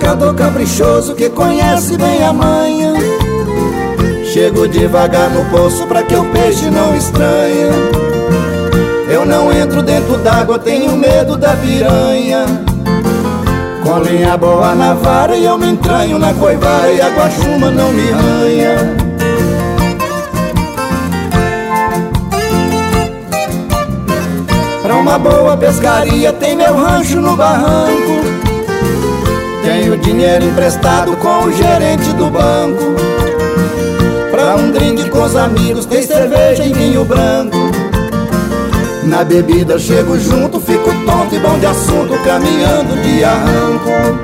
pescador caprichoso que conhece bem a manha. Chego devagar no poço pra que o peixe não estranha. Eu não entro dentro d'água, tenho medo da piranha. Com linha boa na vara e eu me entranho na coivara, e a guaxuma não me arranha. Pra uma boa pescaria tem meu rancho no barranco. Tenho dinheiro emprestado com o gerente do banco. Pra um drink com os amigos tem cerveja e vinho branco. Na bebida eu chego junto, fico tonto e bom de assunto, caminhando de arranco.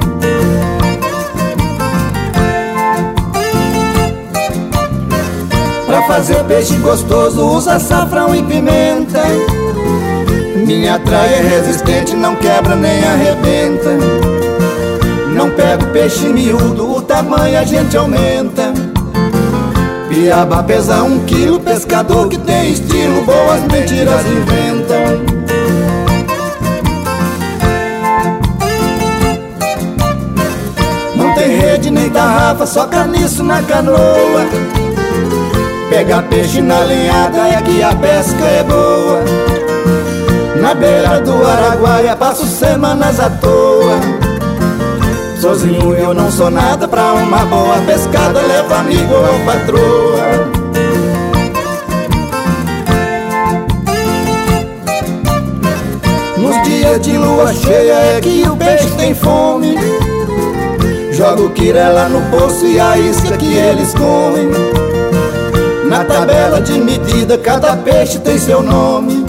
Pra fazer peixe gostoso usa açafrão e pimenta. Minha traia é resistente, não quebra nem arrebenta. Não pego peixe miúdo, o tamanho a gente aumenta. Piaba pesa 1 quilo, pescador que tem estilo, boas mentiras inventam. Não tem rede nem tarrafa, só caniço na canoa. Pegar peixe na linhada é que a pesca é boa. Na beira do Araguaia passo semanas à toa. Sozinho eu não sou nada, pra uma boa pescada levo amigo ou patroa. Nos dias de lua cheia é que o peixe tem fome. Jogo quirela no poço e a isca que eles comem. Na tabela de medida cada peixe tem seu nome.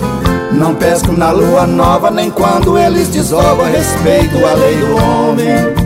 Não pesco na lua nova, nem quando eles desovam. Respeito a lei do homem.